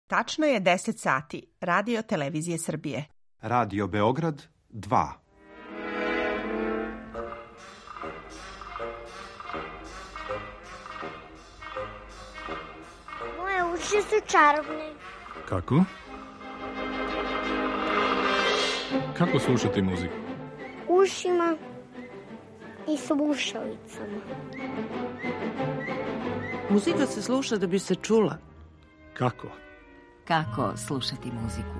Tačno je 10 sati. Radio Televizije Srbije. Radio Beograd 2. Moje uši su čarobne. Kako? Kako slušati muziku? Ušima i slušalicama. Muzika se sluša da bi se čula. Kako? Kako slušati muziku?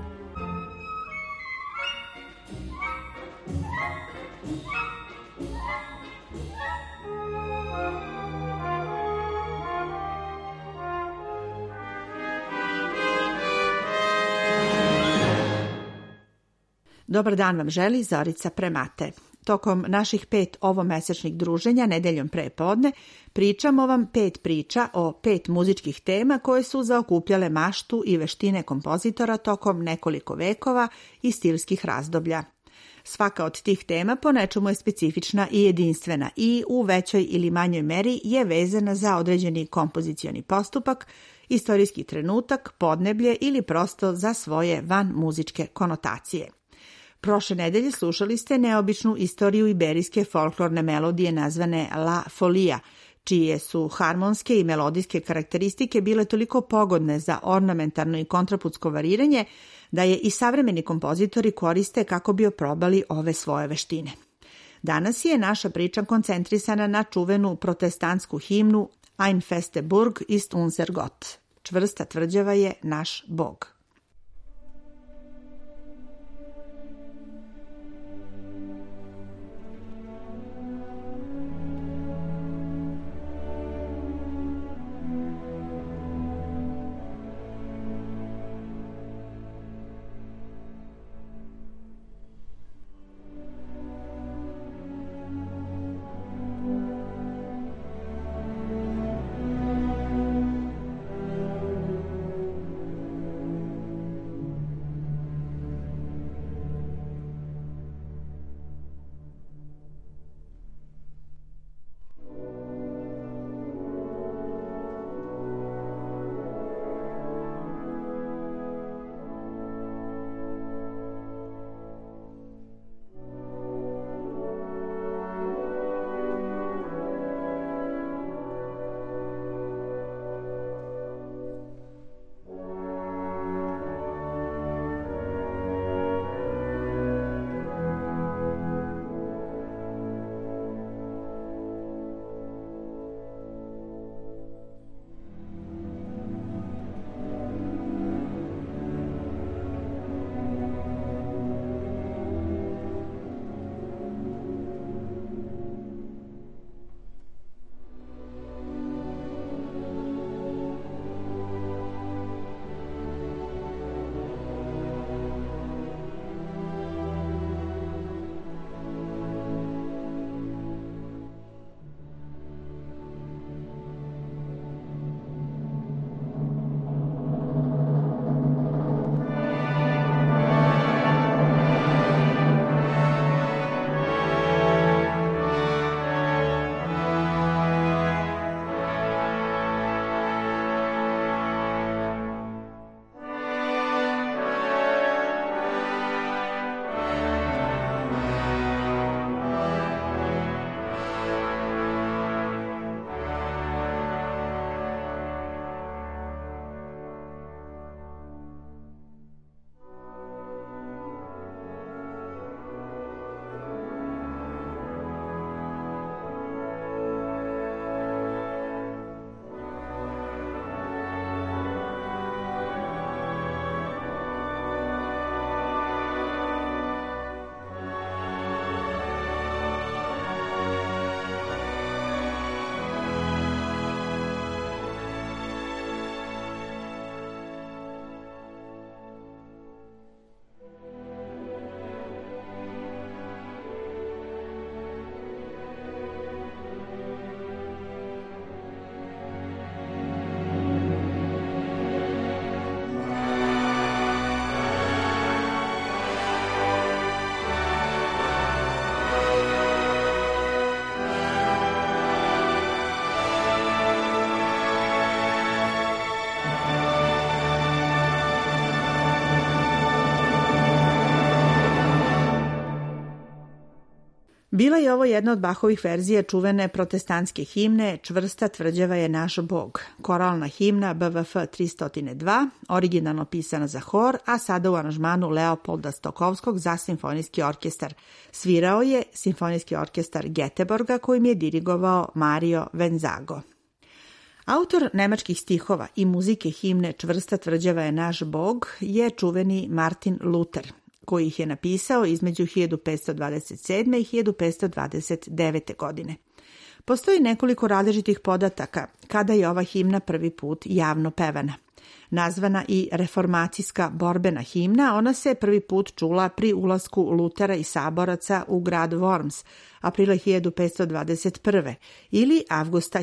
Dobar dan vam želi Zorica Premate. Tokom naših 5 ovomesečnih druženja nedeljom pre podne pričamo vam 5 priča o 5 muzičkih tema koje su zaokupljale maštu i veštine kompozitora tokom nekoliko vekova i stilskih razdoblja. Svaka od tih tema po nečemu je specifična i jedinstvena i u većoj ili manjoj meri je vezana za određeni kompozicioni postupak, istorijski trenutak, podneblje ili prosto za svoje van muzičke konotacije. Prošle nedelje slušali ste neobičnu istoriju iberijske folklorne melodije nazvane La Folia, čije su harmonske i melodijske karakteristike bile toliko pogodne za ornamentarno i kontraputsko variranje, da je i savremeni kompozitori koriste kako bi oprobali ove svoje veštine. Danas je naša priča koncentrisana na čuvenu protestantsku himnu Ein feste Burg ist unser Gott. Čvrsta tvrđava je naš Bog. Bila je ovo jedna od Bachovih verzija čuvene protestantske himne Čvrsta tvrđava je naš Bog, koralna himna BVF 302, originalno pisana za hor, a sada u aranžmanu Leopolda Stokovskog za simfonijski orkestar. Svirao je simfonijski orkestar Göteborga kojim je dirigovao Mario Venzago. Autor nemačkih stihova i muzike himne Čvrsta tvrđava je naš Bog je čuveni Martin Luther, koji ih je napisao između 1527. i 1529. godine. Postoji nekoliko različitih podataka kada je ova himna prvi put javno pevana. Nazvana i reformacijska borbena himna, ona se prvi put čula pri ulasku Lutera i saboraca u grad Worms, aprila 1521. ili avgusta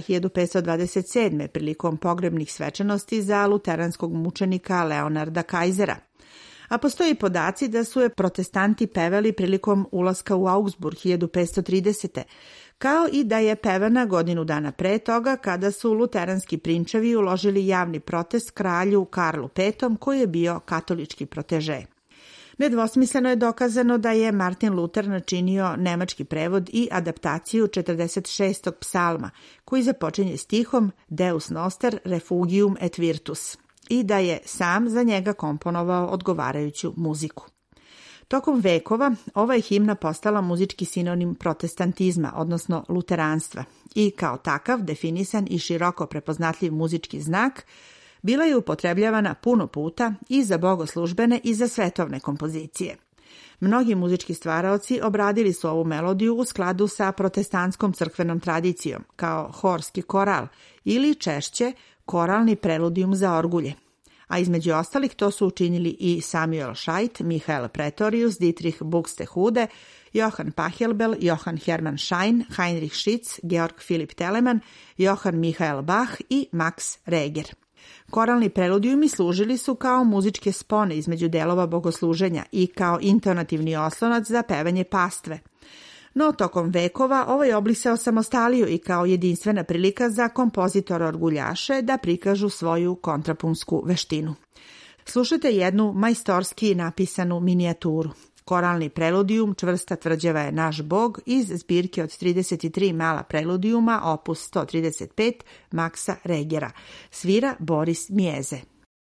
1527. prilikom pogrebnih svečanosti za luteranskog mučenika Leonarda Kajzera. A postoji podaci da su je protestanti pevali prilikom ulaska u Augsburg 1530. kao i da je pevana godinu dana pre toga kada su luteranski prinčevi uložili javni protest kralju Karlu V koji je bio katolički proteže. Nedvosmisleno je dokazano da je Martin Luther načinio nemački prevod i adaptaciju 46. psalma koji započinje stihom Deus noster refugium et virtus i da je sam za njega komponovao odgovarajuću muziku. Tokom vekova ova je himna postala muzički sinonim protestantizma, odnosno luteranstva, i kao takav definisan i široko prepoznatljiv muzički znak, bila je upotrebljavana puno puta i za bogoslužbene i za svetovne kompozicije. Mnogi muzički stvaraoci obradili su ovu melodiju u skladu sa protestantskom crkvenom tradicijom, kao horski koral ili češće koralni preludijum za orgulje. A između ostalih to su učinili i Samuel Scheidt, Michael Pretorius, Dietrich Buxtehude, Johann Pachelbel, Johann Hermann Schein, Heinrich Schütz, Georg Philipp Telemann, Johann Michael Bach i Max Reger. Koralni preludijumi služili su kao muzičke spone između delova bogosluženja i kao intonativni oslonac za pevanje pastve. No, tokom vekova ovaj oblik se osamostalio i kao jedinstvena prilika za kompozitora orguljaše da prikažu svoju kontrapunsku veštinu. Slušajte jednu majstorski napisanu minijaturu. Koralni preludijum Čvrsta tvrđava je naš Bog iz zbirke od 33 mala preludijuma opus 135 Maxa Regera. Svira Boris Mijeze.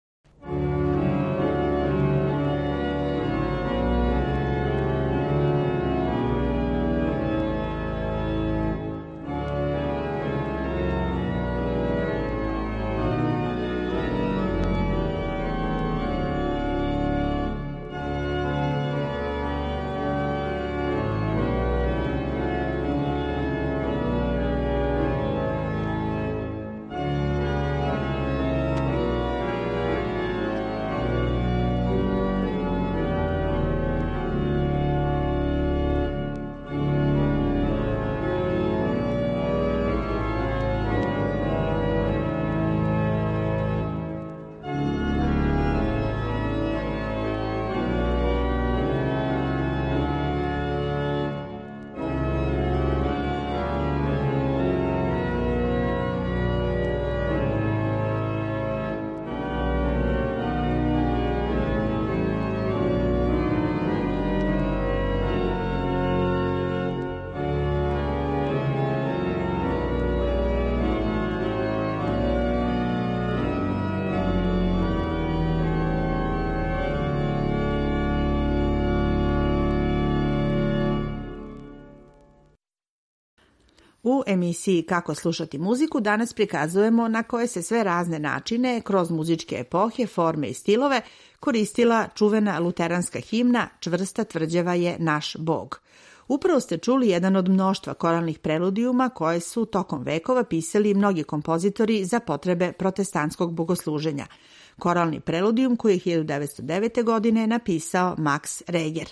U emisiji Kako slušati muziku danas prikazujemo na koje se sve razne načine, kroz muzičke epohe, forme i stilove, koristila čuvena luteranska himna Čvrsta tvrđava je naš Bog. Upravo ste čuli jedan od mnoštva koralnih preludijuma koje su tokom vekova pisali mnogi kompozitori za potrebe protestantskog bogosluženja. Koralni preludijum koji je 1909. godine napisao Max Reger.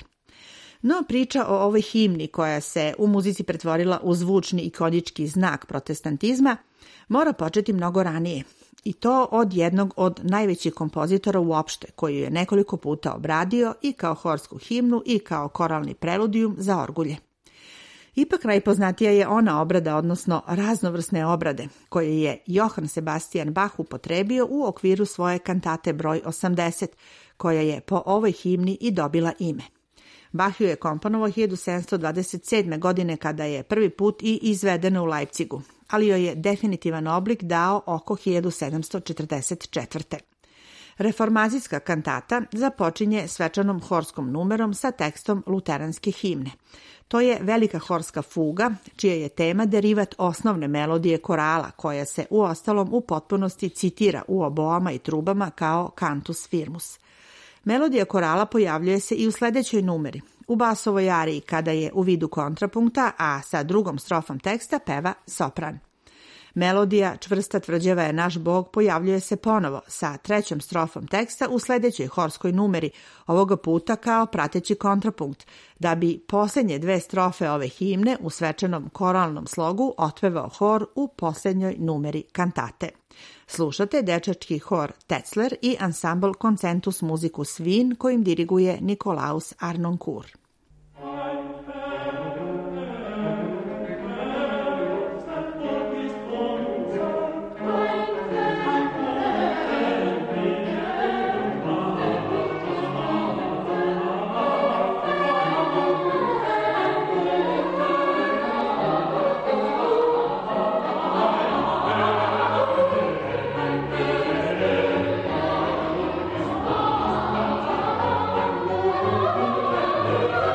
No, priča o ovoj himni koja se u muzici pretvorila u zvučni ikonički znak protestantizma mora početi mnogo ranije. I to od jednog od najvećih kompozitora uopšte, koji je nekoliko puta obradio i kao horsku himnu i kao koralni preludijum za orgulje. Ipak najpoznatija je ona obrada, odnosno raznovrsne obrade, koje je Johann Sebastian Bach upotrebio u okviru svoje kantate broj 80, koja je po ovoj himni i dobila ime. Bach ju je komponovao 1727. godine kada je prvi put i izvedena u Leipzigu, ali joj je definitivan oblik dao oko 1744. Reformacijska kantata započinje svečanom horskom numerom sa tekstom luteranske himne. To je velika horska fuga, čija je tema derivat osnovne melodije korala, koja se uostalom u potpunosti citira u oboama i trubama kao cantus firmus. Melodija korala pojavljuje se i u sledećoj numeri, u basovoj ariji kada je u vidu kontrapunkta, a sa drugom strofom teksta peva sopran. Melodija čvrsta tvrđava je naš Bog pojavljuje se ponovo sa trećom strofom teksta u sledećoj horskoj numeri, ovoga puta kao prateći kontrapunkt, da bi posljednje dve strofe ove himne u svečanom koralnom slogu otpevao hor u posljednjoj numeri kantate. Slušate dečački hor Tetzler i ansambl Concentus Musicus Wien kojim diriguje Nikolaus Arnoncourt. Thank you.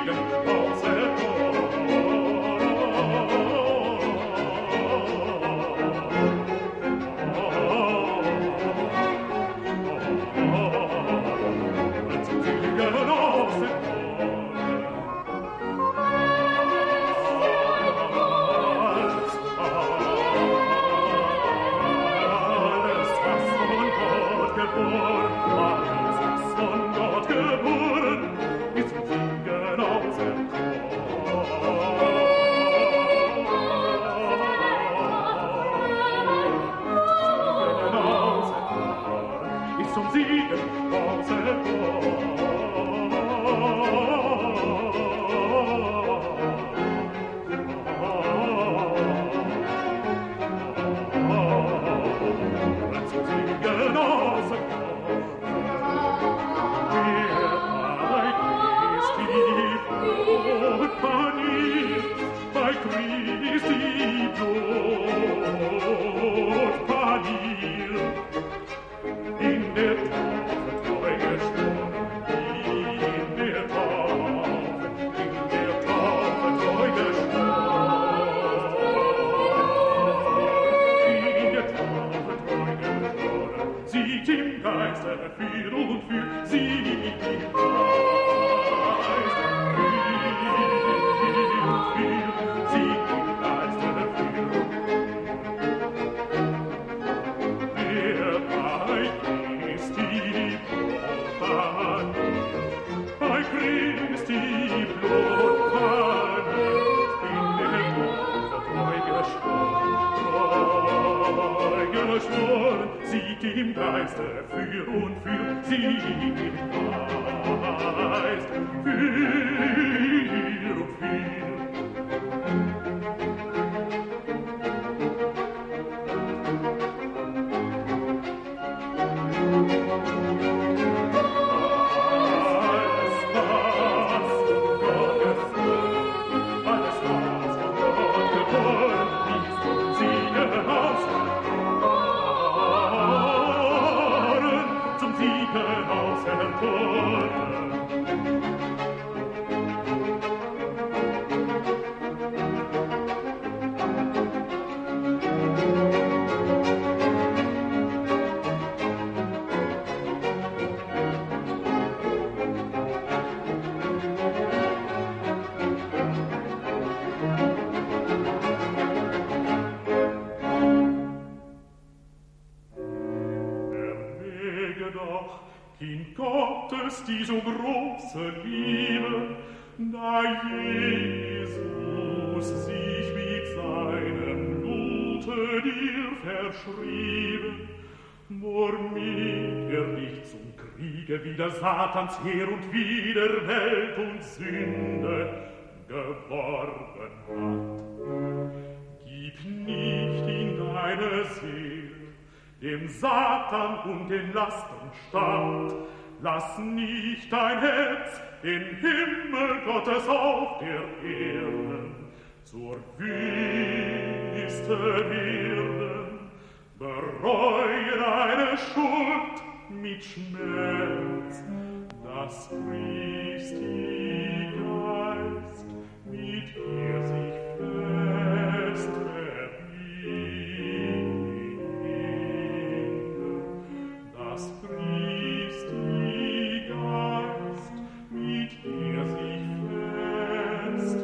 Die so große Liebe, da Jesus sich mit seinem Blute dir verschrieben, womit dich zum Kriege wider Satans Heer und wider Welt und Sünde geworben hat. Gib nicht in deine Seele dem Satan und den Lasten stand. Lass nicht dein Herz den Himmel Gottes auf der Erde zur Wüste werden. Bereue deine Schuld mit Schmerz, dass Christi Geist mit dir sich fest verbinde, dass Christi Geist mit dir sich fest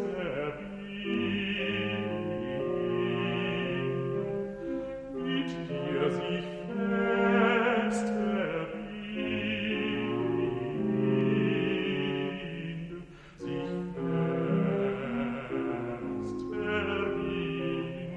verbinde, mit dir sich fest verbinde, sich fest verbinde.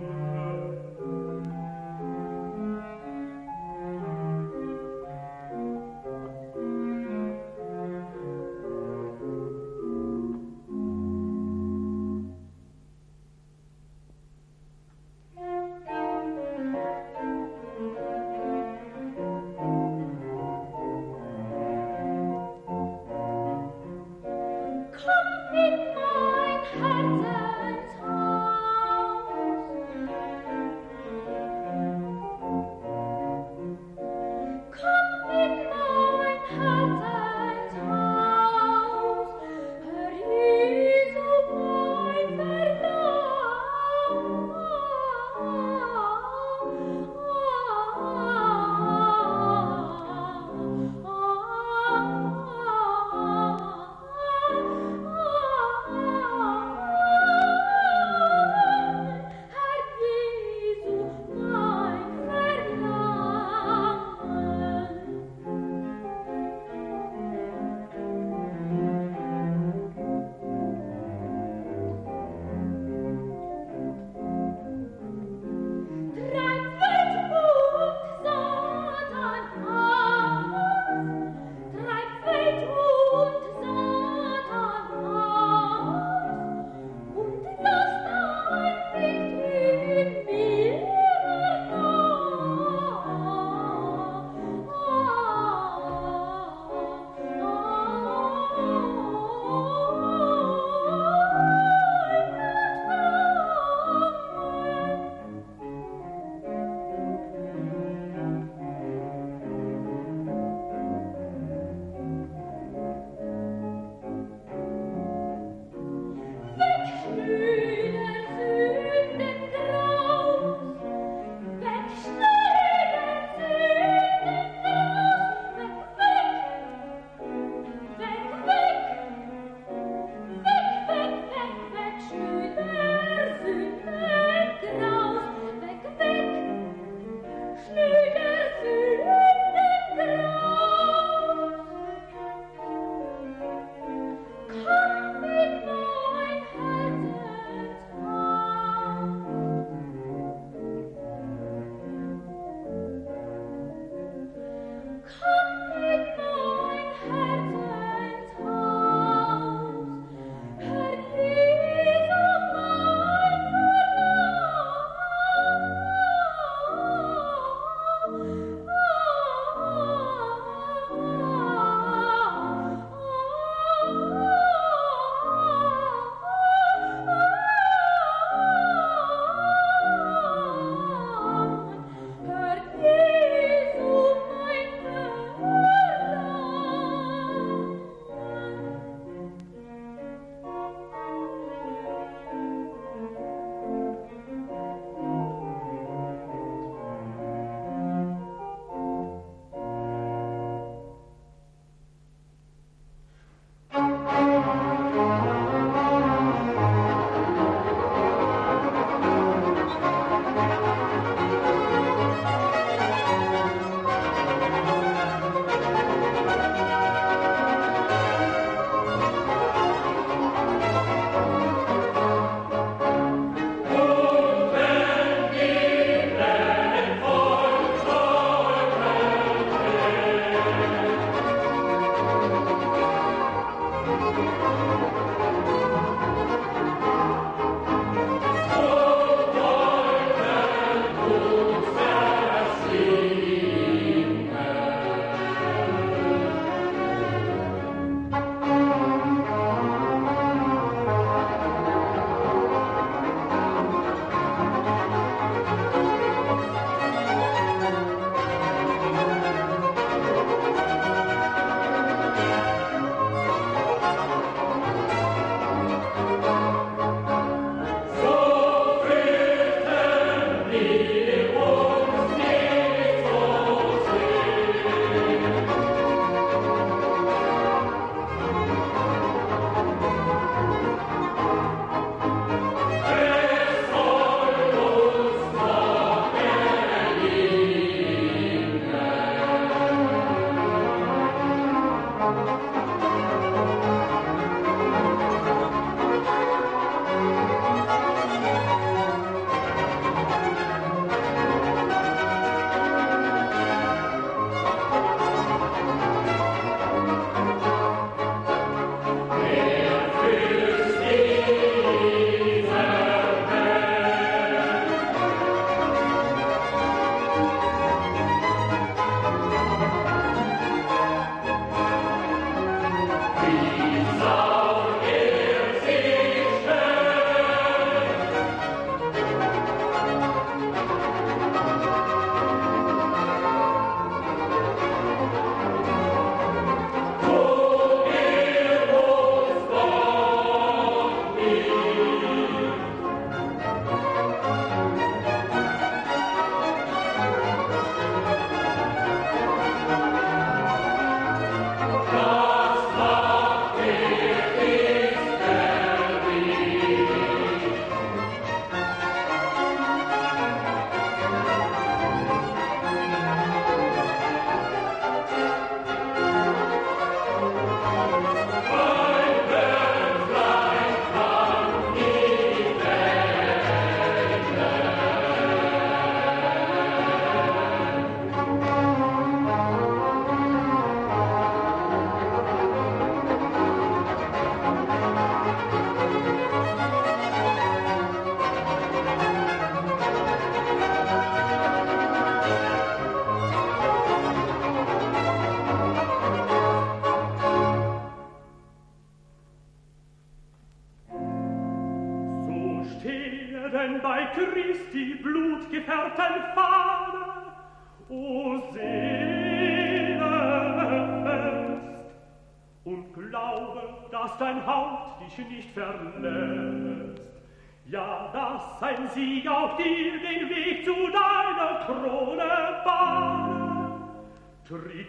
denn bei Christi Blut gefärbten Fahne, o Seele fest, und glaube, dass dein Haupt dich nicht verlässt, ja, dass ein Sieg auch dir den Weg zu deiner Krone bahne. Tritt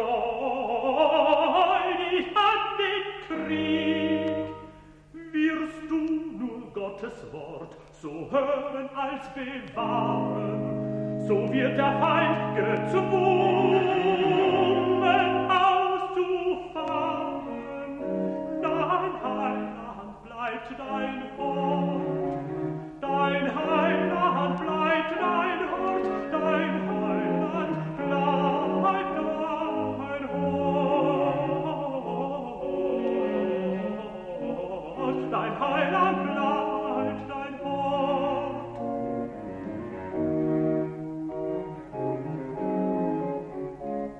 freudig an den Krieg, wirst du nur Gottes Wort so hören als bewahren, so wird der Feind gezwungen auszufahren. Dein Heiland bleibt dein Hort, dein Heiland bleibt dein Hort, dein Heiland bleibt dein Hort, dein Heiland bleibt dein Hort.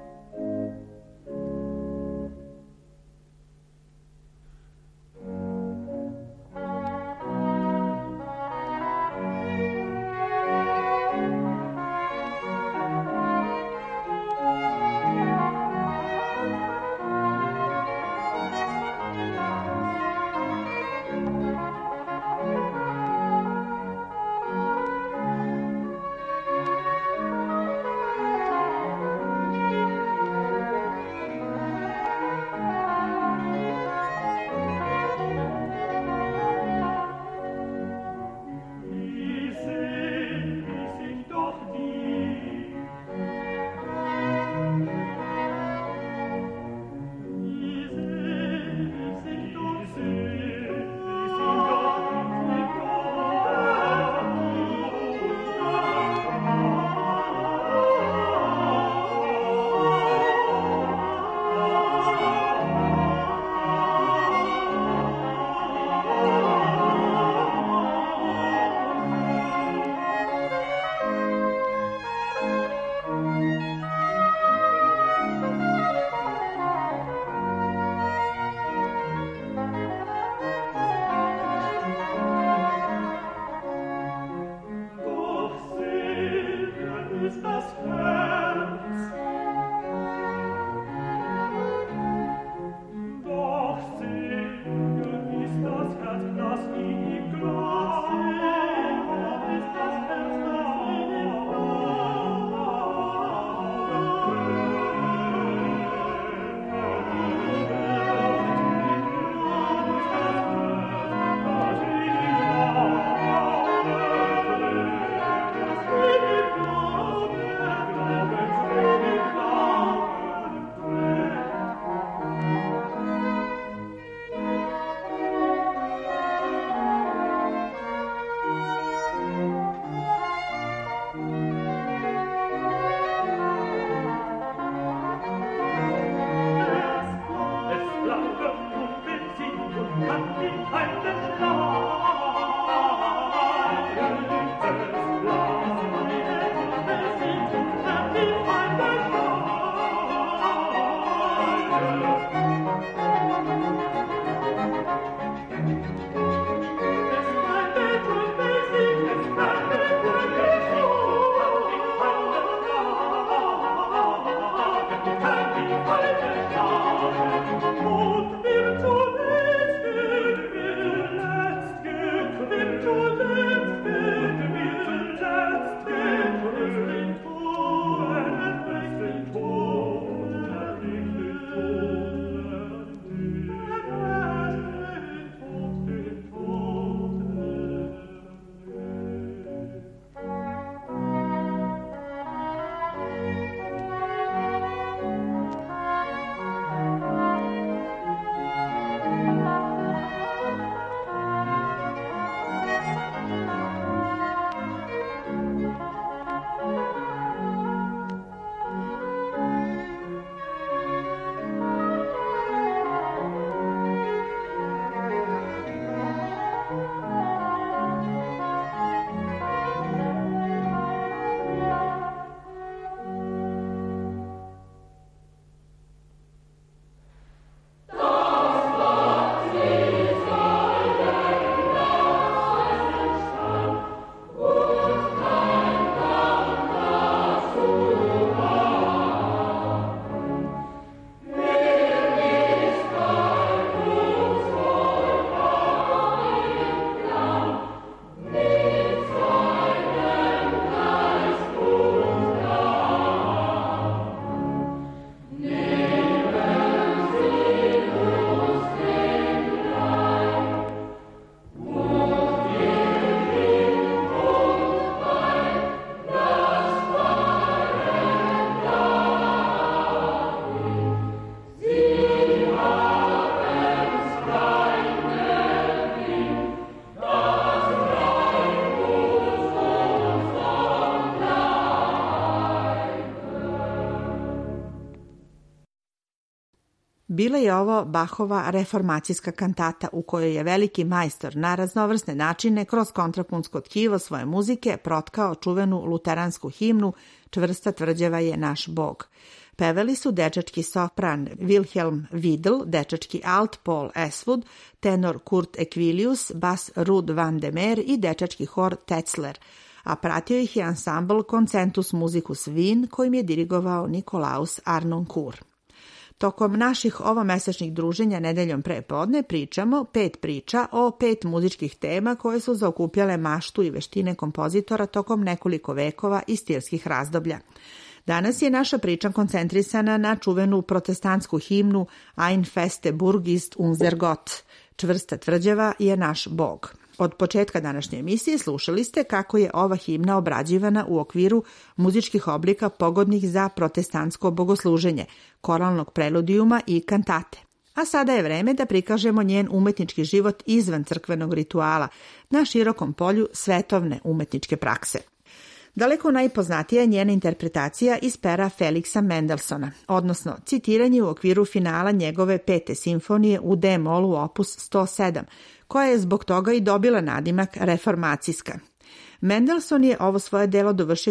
Bila je ovo Bachova reformacijska kantata u kojoj je veliki majstor na raznovrsne načine kroz kontrapunsko tkivo svoje muzike protkao čuvenu luteransku himnu Čvrsta tvrđava je naš Bog. Pevali su dečački sopran Wilhelm Widl, dečački alt Paul Eswood, tenor Kurt Equilius, bas Rud van de Meer i dečački hor Tetzler, a pratio ih je ansambl Concentus Musicus Wien kojim je dirigovao Nikolaus Arnoncourt. Tokom naših ovomesečnih druženja nedeljom pre podne pričamo 5 priča o 5 muzičkih tema koje su zaokupljale maštu i veštine kompozitora tokom nekoliko vekova i stilskih razdoblja. Danas je naša priča koncentrisana na čuvenu protestantsku himnu Ein feste Burg ist unser Gott, Čvrsta tvrđava je naš Bog. Od početka današnje emisije slušali ste kako je ova himna obrađivana u okviru muzičkih oblika pogodnih za protestantsko bogosluženje, koralnog preludijuma i kantate. A sada je vreme da prikažemo njen umetnički život izvan crkvenog rituala, na širokom polju svetovne umetničke prakse. Daleko najpoznatija je njena interpretacija iz pera Felixa Mendelssohna, odnosno citiranje u okviru finala njegove 5. simfonije u D-molu opus 107, koja je zbog toga i dobila nadimak reformacijska. Mendelssohn je ovo svoje delo dovršio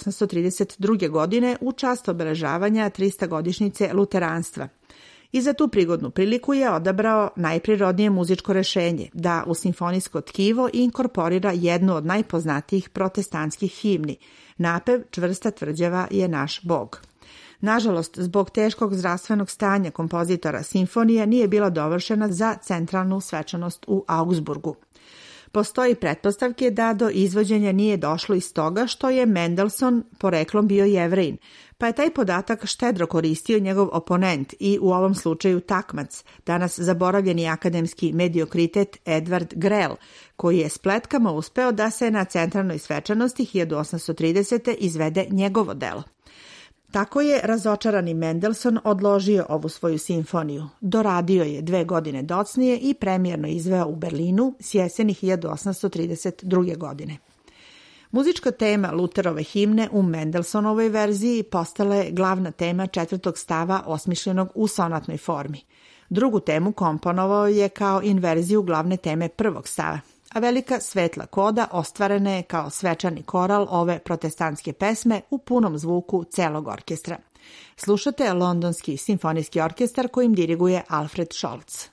1832. godine u čast obeležavanja 300-godišnjice luteranstva. I za tu prigodnu priliku je odabrao najprirodnije muzičko rešenje, da u simfonijsko tkivo inkorporira jednu od najpoznatijih protestantskih himni, napev Čvrsta tvrđava je naš Bog. Nažalost, zbog teškog zdravstvenog stanja kompozitora simfonija nije bila dovršena za centralnu svečanost u Augsburgu. Postoji pretpostavke da do izvođenja nije došlo iz toga što je Mendelssohn poreklom bio Jevrejin, pa je taj podatak štedro koristio njegov oponent i u ovom slučaju takmac, danas zaboravljeni akademski mediokritet Edvard Grell, koji je spletkama uspeo da se na centralnoj svečanosti 1830. izvede njegovo delo. Tako je razočarani Mendelssohn odložio ovu svoju simfoniju. Doradio je 2 godine docnije i premijerno izveo u Berlinu s jeseni 1832. godine. Muzička tema Luterove himne u Mendelssohnovoj verziji postala je glavna tema 4. stava osmišljenog u sonatnoj formi. Drugu temu komponovao je kao inverziju glavne teme 1. stava, a velika svetla koda ostvarena je kao svečani koral ove protestantske pesme u punom zvuku celog orkestra. Slušate Londonski simfonijski orkestar kojim diriguje Alfred Scholz.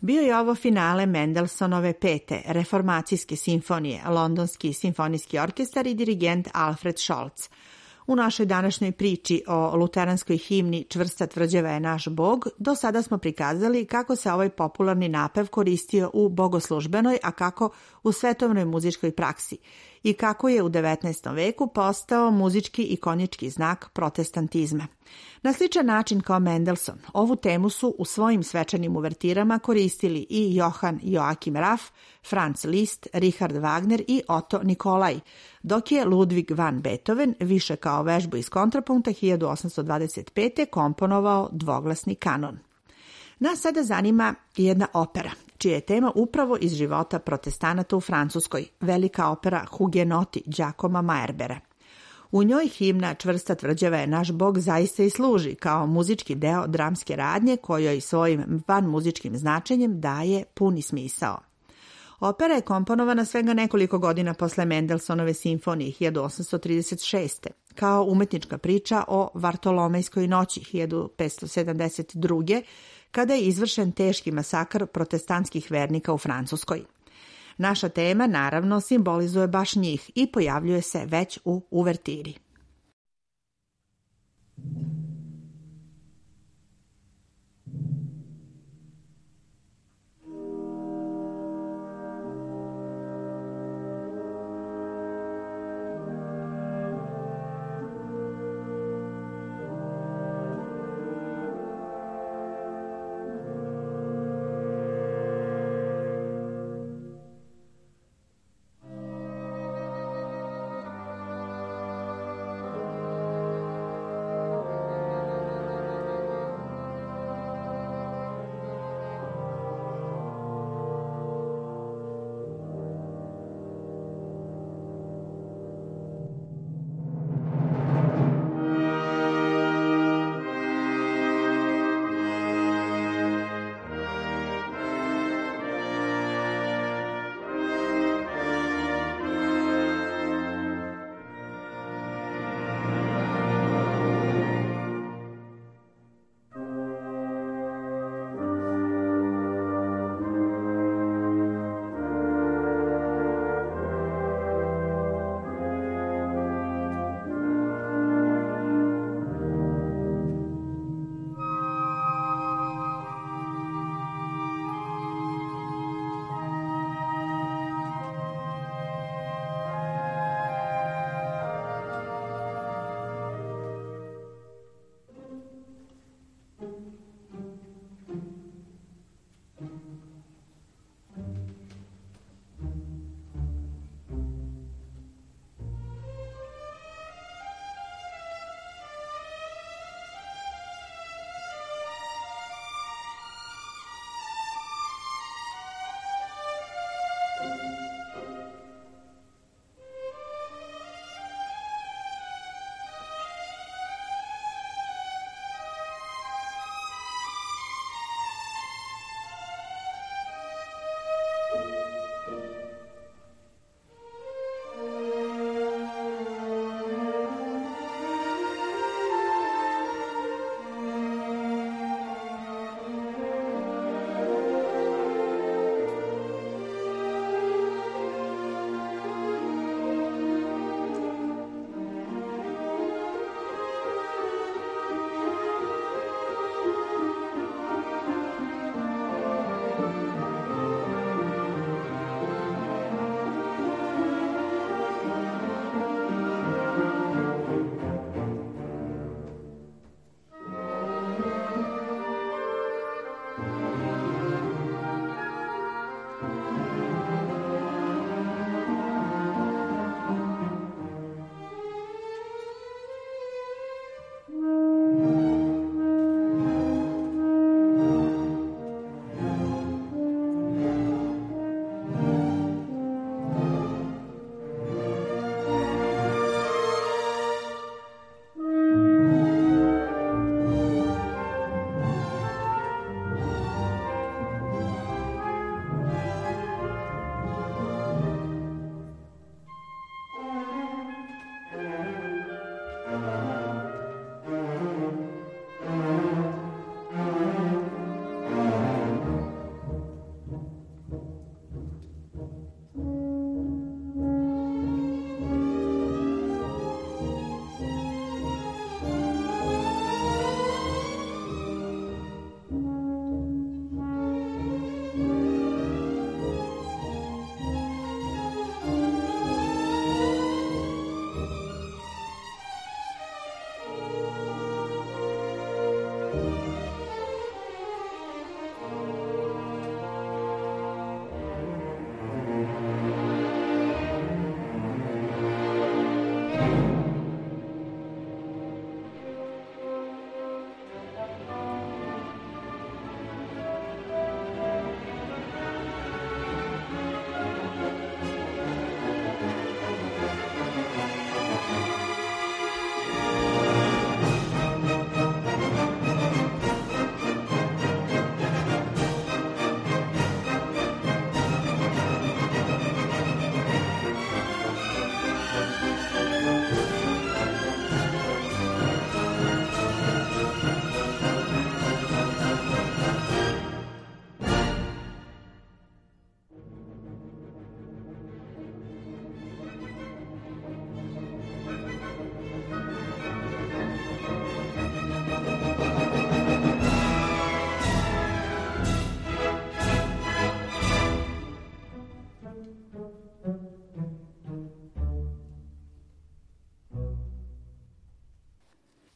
Bio je ovo finale Mendelssohnove 5. reformacijske simfonije, Londonski simfonijski orkestar i dirigent Alfred Scholz. U našoj današnjoj priči o luteranskoj himni Čvrsta tvrđava je naš Bog, do sada smo prikazali kako se ovaj popularni napev koristio u bogoslužbenoj, a kako u svetovnoj muzičkoj praksi i kako je u 19. veku postao muzički i konjički znak protestantizma. Na sličan način kao Mendelssohn, ovu temu su u svojim svečanim uvertirama koristili i Johann Joachim Raff, Franz Liszt, Richard Wagner i Otto Nikolaj, dok je Ludwig van Beethoven više kao vežbu iz kontrapunkta 1825. komponovao dvoglasni kanon. Nas sada zanima jedna opera, čija je tema upravo iz života protestanata u Francuskoj, velika opera Hugenoti Giacoma Meyerbeera. U njoj himna Čvrsta tvrđava je naš Bog zaista i služi kao muzički deo dramske radnje kojoj svojim vanmuzičkim značenjem daje puni smisao. Opera je komponovana svega nekoliko godina posle Mendelssohnove simfonije 1836. kao umetnička priča o Vartolomejskoj noći 1572. kada je izvršen teški masakr protestantskih vernika u Francuskoj. Naša tema naravno simbolizuje baš njih i pojavljuje se već u uvertiri.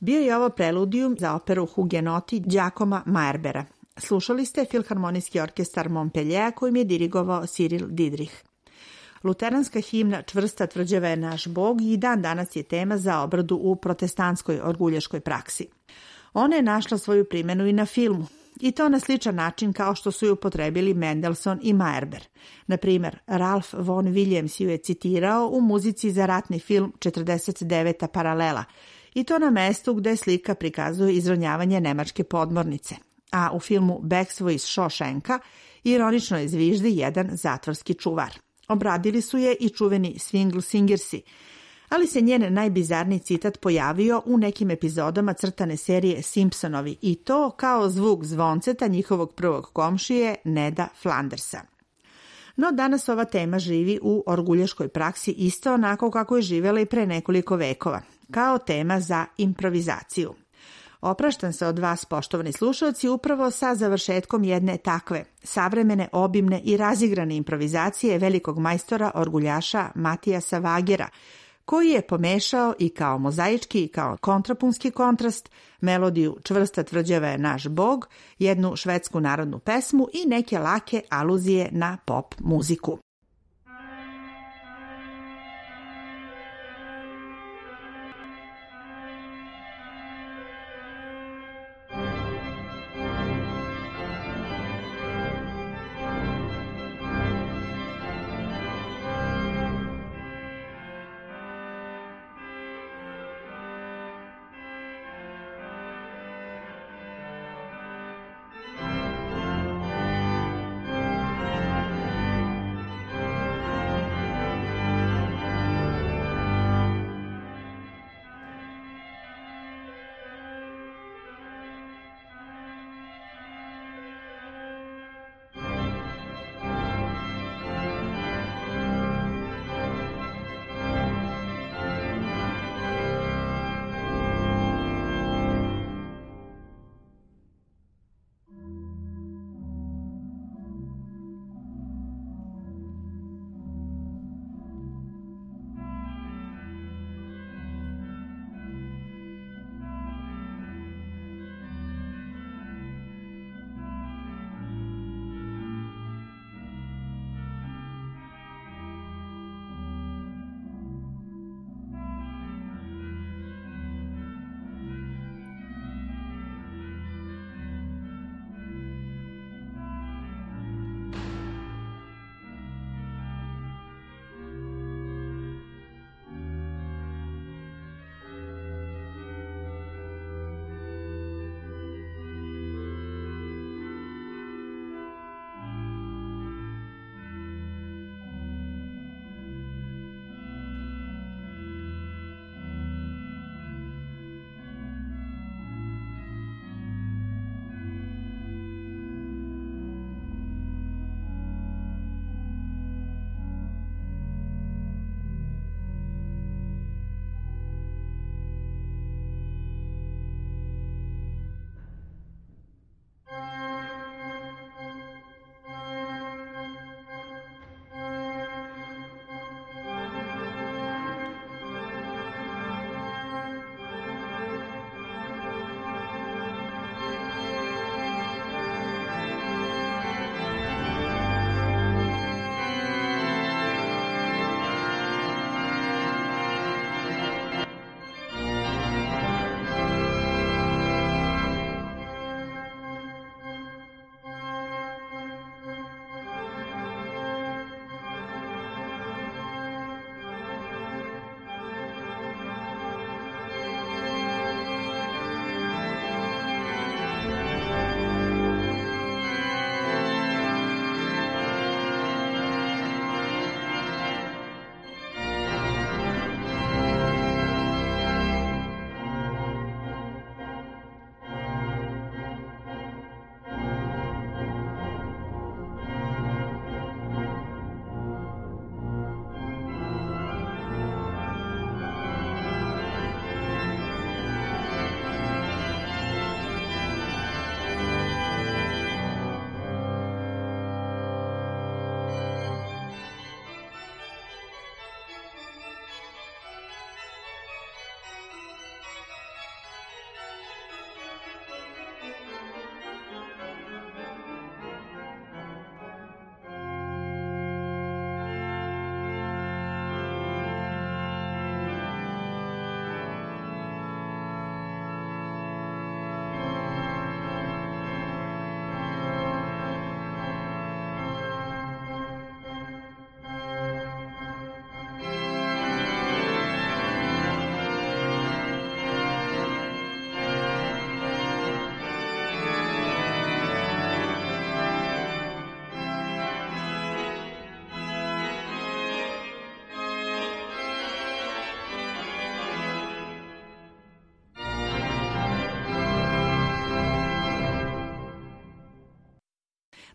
Bio je ovo preludijum za operu Hugenoti Giacoma Meyerbera. Slušali ste Filharmonijski orkestar Montpellier kojim je dirigovao Cyril Didrich. Luteranska himna Čvrsta tvrđava je naš Bog i dan danas je tema za obradu u protestantskoj orguljaškoj praksi. Ona je našla svoju primjenu i na filmu, i to na sličan način kao što su ju upotrebili Mendelssohn i Meyerbeer. Na primjer, Ralph von Williams ju je citirao u muzici za ratni film 49. paralela, i to na mestu gde slika prikazuje izronjavanje nemačke podmornice, a u filmu Bekstvo iz Shawshanka ironično je zviždi jedan zatvorski čuvar. Obradili su je i čuveni Swingle Singersi, ali se njen najbizarniji citat pojavio u nekim epizodama crtane serije Simpsonovi i to kao zvuk zvonceta njihovog prvog komšije Neda Flandersa. No danas ova tema živi u orguljaškoj praksi isto onako kako je živjela i pre nekoliko vekova, kao tema za improvizaciju. Opraštam se od vas, poštovani slušalci, upravo sa završetkom jedne takve, savremene, obimne i razigrane improvizacije velikog majstora orguljaša Matijasa Vagera, koji je pomešao i kao mozaički i kao kontrapunski kontrast melodiju Čvrsta tvrđava je naš Bog, jednu švedsku narodnu pesmu i neke lake aluzije na pop muziku.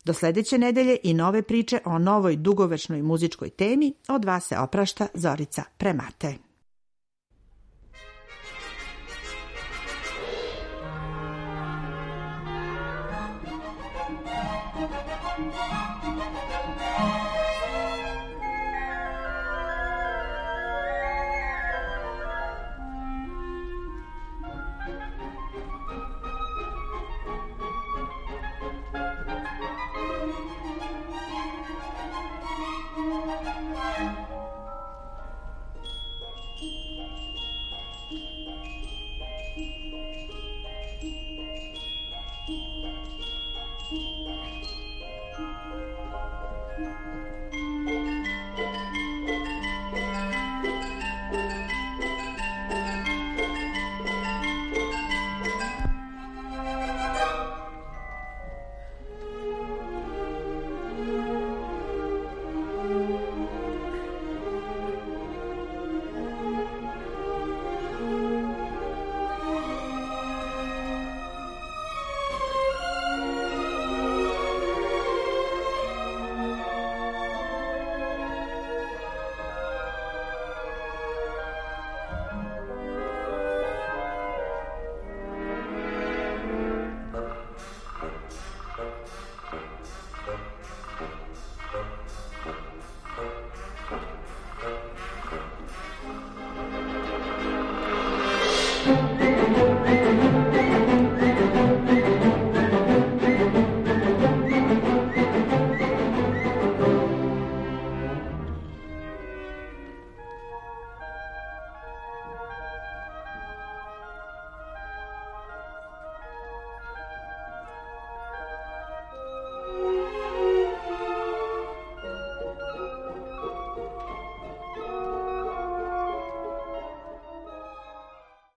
Do sledeće nedelje i nove priče o novoj dugovečnoj muzičkoj temi. Od vas se oprašta Zorica Premate.